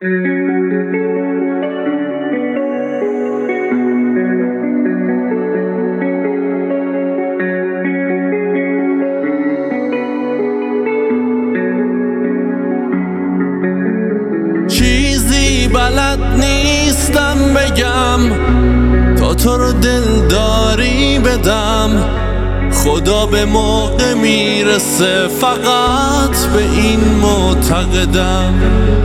چیزی بلد نیستم بگم تا تو رو دلداری بدم. خدا به موقع میرسه، فقط به این معتقدم.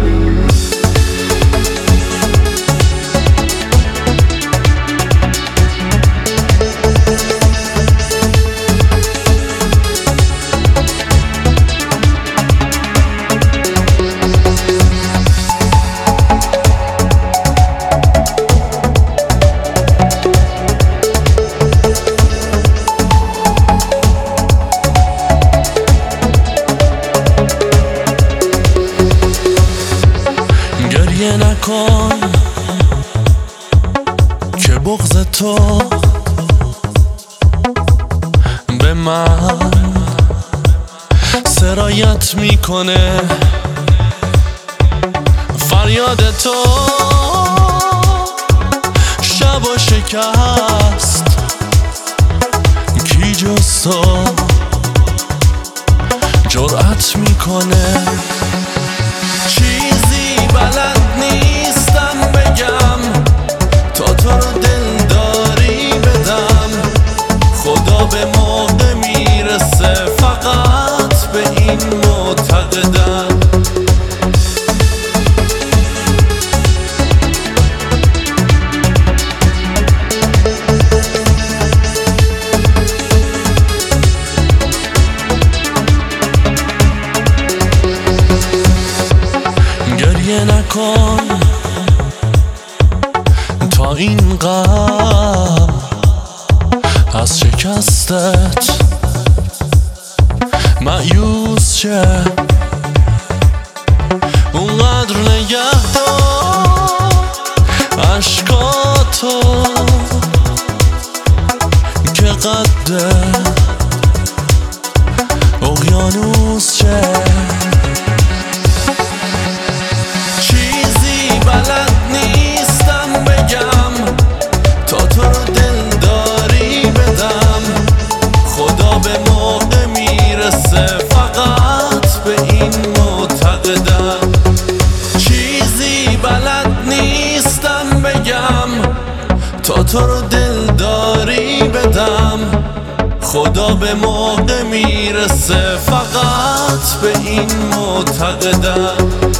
گریه نکن که بغض تو به من سرایت میکنه. فریاد تو شب و شکست، کی جز تو جرأت میکنه. چیزی بلد نیستم بگم تا تو رو دلداری بدم. خدا به موقع میرسه، فقط به این معتقدم. گریه نکن تا این غم از شکستت مایوس شه. اونقدر نگه دار عشقاتو که قد اقیانوس شه. بلد نیستم بگم تا تو رو دلداری بدم. خدا به موقع میرسه، فقط به این معتقدم. چیزی بلد نیستم بگم تا تو رو دلداری بدم. خدا به موقع میرسه، فقط به این معتقدم.